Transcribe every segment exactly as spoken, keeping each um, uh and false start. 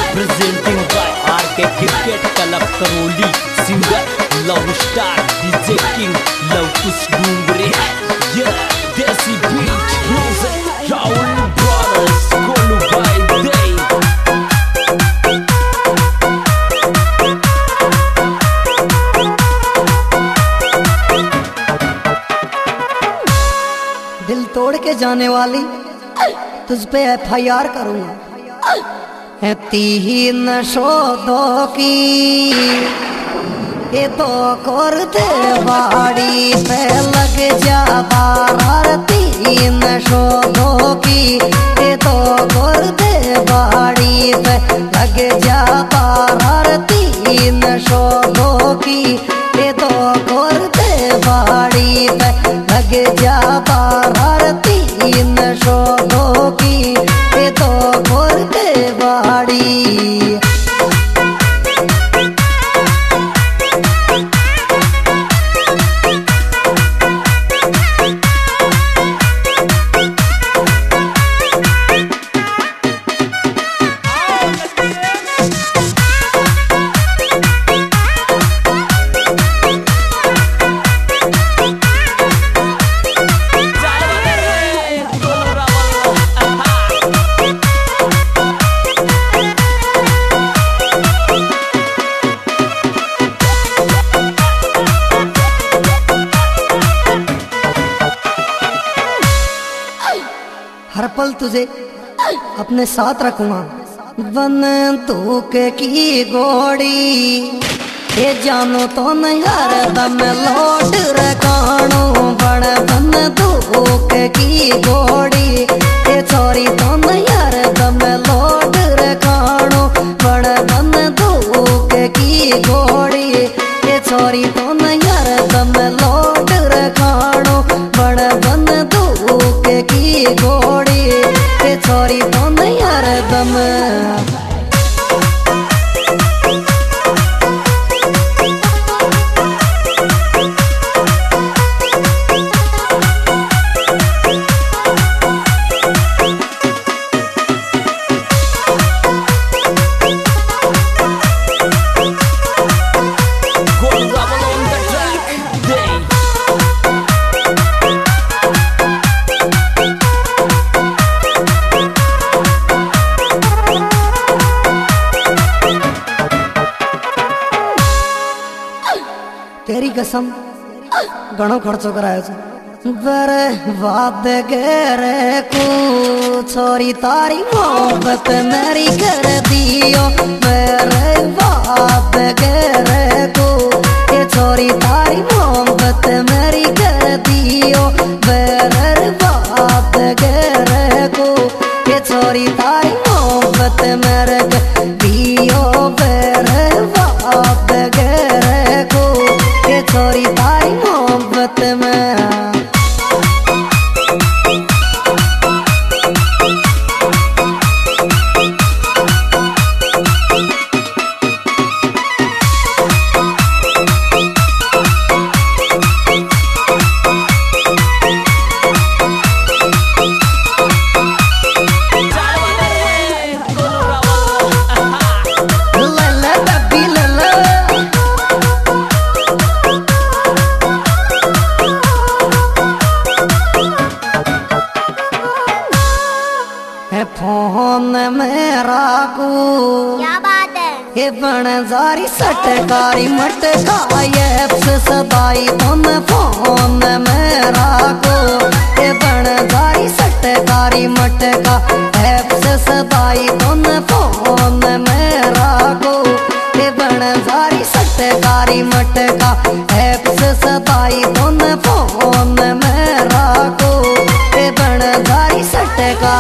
Presenting by R K cricket club Karauli, singer love star DJ king Luv Kush Dungre, ये desi beat music Rahul brothers Golu भाई दे। दिल तोड़ के जाने वाली तुझ पे एफ आई आर करूंगा। है तीन शोधों की ये तो कर दे बाड़ी पे लग जा बारह। तीन शोधों की ये तो कर दे बाड़ी पे लग जा बारह। तीन शोधों की ये तो कर दे बाड़ी पे लग जा बारह। तीन शोधों की ये तो कर दे बाड़ी। हर पल तुझे अपने साथ रखूंगा। बन तूक की गोड़ी ये जानो तो नहीं हर दम लौट रखाणो। बड़ बन तूक की गोड़ी ये छोरी तो नहीं हर दम लौट रखाणो। बड़ बन तूक की गोड़ी ये छोरी तो नहीं हर दम लौट रखाणो। बड़ बन तूक की गोड़ी ये छोरी तो नहीं हर दम। तेरी कसम घणो खर्चो करायो छो। बरे वाद गेरे को छोरी तारी मोहब्बत मेरी कर दियो। मेरे वाद गेरे को ये छोरी तारी मोहब्बत मेरी कर दियो। मेरे वाद गेरे को ये छोरी तारी मोहब्बत मेरे कर दियो। मेरे वाद गेरे को ये छोरी तारी मोहब्बत में। फोन मेरा को क्या बात है ये बन जारी सटकारी मटका ये सदाई फोन। फोन मेरा को ये बन जारी सटकारी मटका ऐप्स सदाई फोन। फोन मेरा को ये बन जारी सटकारी मटका ऐप्स सदाई फोन। फोन मेरा को ये बन जारी सटका।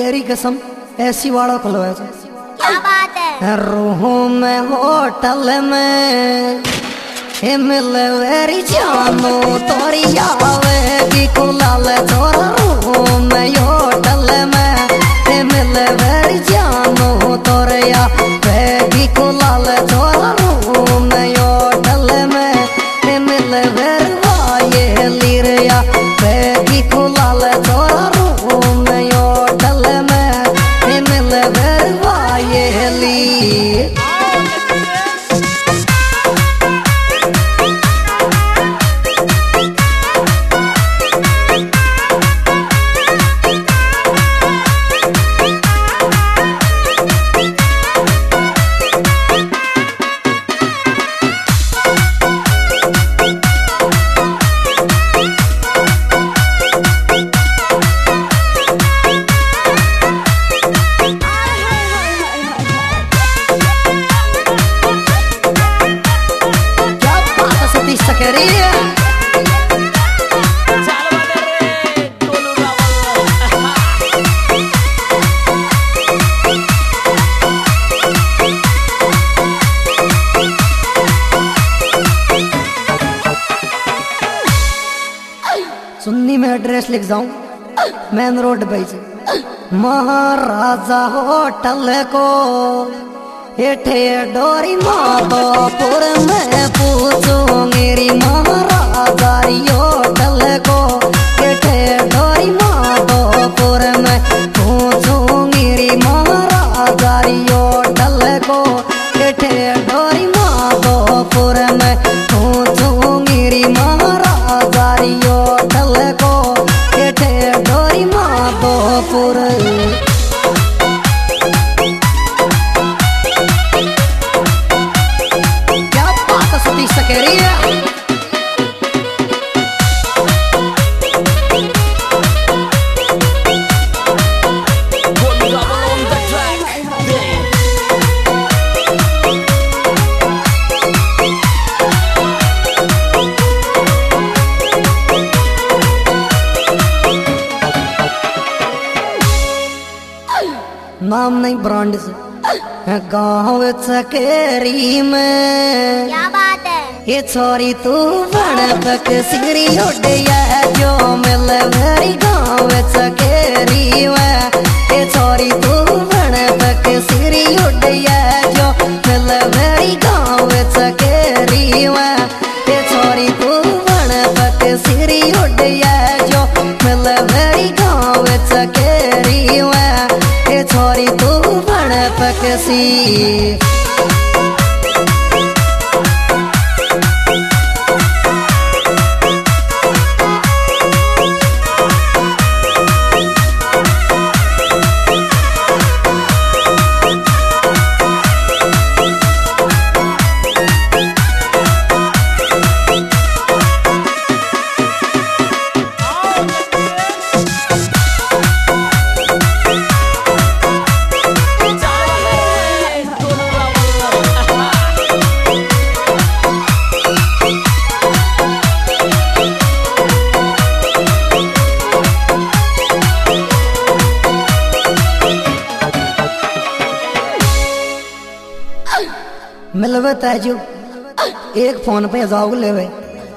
तेरी कसम ऐसी वालों को लोया क्या बात है? रूहों में होटल में हे मिल वेरी जानो तोरी आवेगी कुलाल तोरा रूहों में होटल में हे मिल वेरी जानो तोरे आवेगी कुलाल तोरा रूहों में होटल में हे मिल वेरी वाये लीरिया वेगी कुलाल तोरा रूहों में होटल में हे मिल वेरी वाये ली Saquería सुन्नी में एड्रेस लिख जाऊं मेन रोड पे महाराजा होटल को एठे डोरी माधोपुर में पूछूंगी री महाराजा होटल को एठे डोरी माधोपुर में पूछूंगी री महाराजा होटल को एठे डोरी माधोपुर में पूछूंगी री महाराजा होटल को एठे डोरी माधोपुर Saquería नाम नहीं ब्रांड से गाँव चकेरी में क्या बात है? ये छोरी तू बन तक सिरी उड़िया जो मिल मेरी गाँव चकेरी में ये छोरी तू बन तक सिरी उड़िया जो मिल मेरी गाँव चकेरी में ये छोरी तू बन तक सिरी उड़िया जो मिल मेरी गाँव चकेरी में ये छोरी तू बन तक सी मिलवे ताजू एक फोन पे जाओ लेवे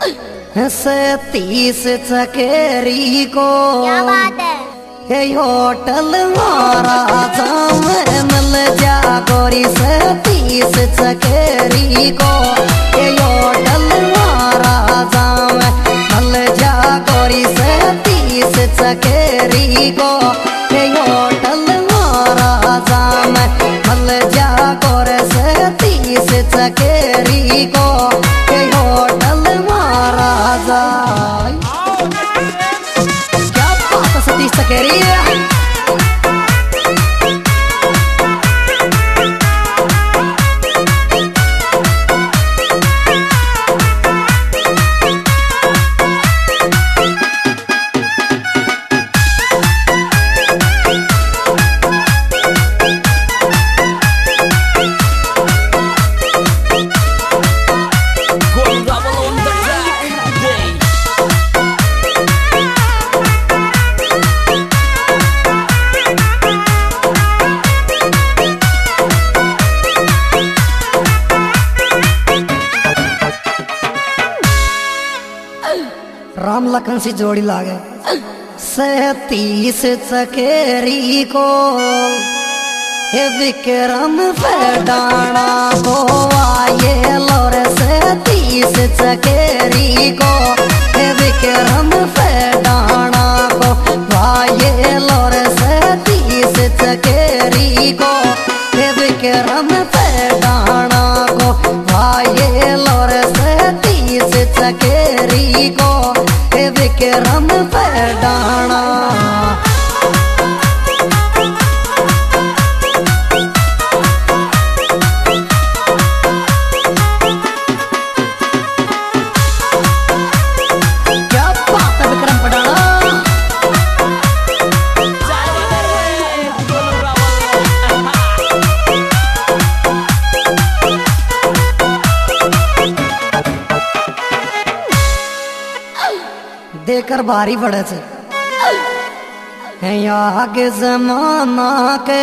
सतीश चकेरी को क्या बात है? हे होटल महाराजा में मिल जा गोरी सतीश चकेरी को हे होटल महाराजा में मिल जा गोरी सतीश चकेरी को हे होटल महाराजा में मिल जा गोरे सतीश चकेरी को हे होटल महाराजा क्या बात है सतीश चकेरी राम लखन सी जोड़ी लागे सैतीस चकेरी को हे विक्रम फेडाना को आये लोर सैतीस चकेरी को हे विक्रम फेडाना को आये लोर सैतीस चकेरी को हे विक्रम फेडाना को आये लोर सैतीस चकेरी को हे विक्रम फेडाना। देकर भारी पड़े से आगे जमाना के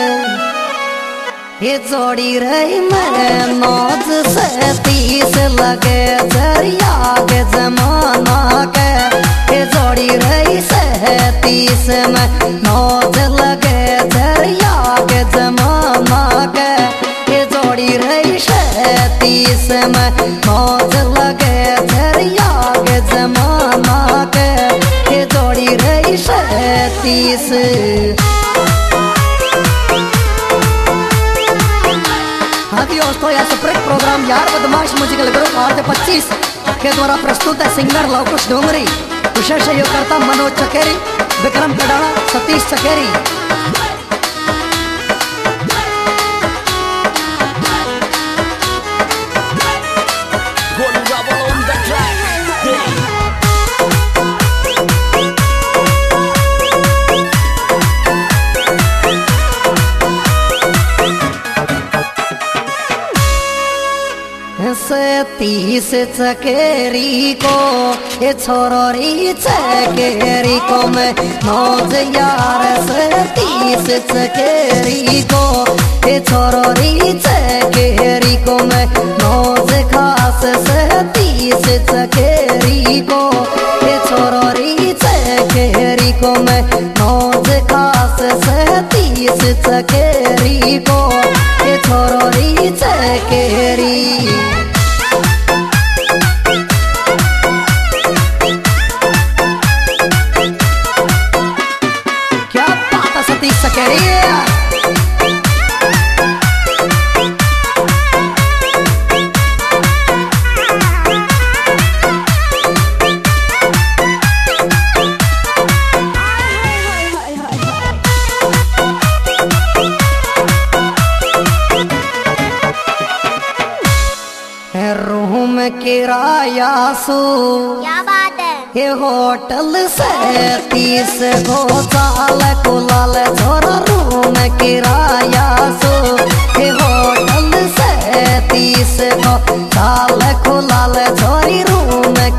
ये जोड़ी रही मैं नौज सैतीस लगे जरिया के जमाना के ये जोड़ी रही सैतीस में नौज लगे जरिया के जमाना के ये जोड़ी रही सैतीस में नौज लगे जरिया के जमाना के ये जोड़ी रही सैतीस। हाँ जी दोस्तों, यह सुप्रीत प्रोग्राम यार बदमाश म्यूजिकल ग्रुप आर पच्चीस के द्वारा प्रस्तुत है सिंगर लवकुश डोंगरी, विशेष सहयोगकर्ता मनोज चकेरी, विक्रम कडाना, सतीश चकेरी। सैतीस चकेरी को ये छोरोरी चकेरी को मैं नौज यार सैतीस चकेरी को ये छोरोरी चकेरी को मैं नौज खास सैतीस चकेरी को ये छोरोरी चकेरी को मैं नौज खास सैतीस चकेरी को ये छोरोरी चकेरी। रूम किराया सो क्या बात है, ये होटल सैतीस को साल कुलाल छोरा रूम किराया सो ये होटल सैतीस को साल कुलाल छोरी रूम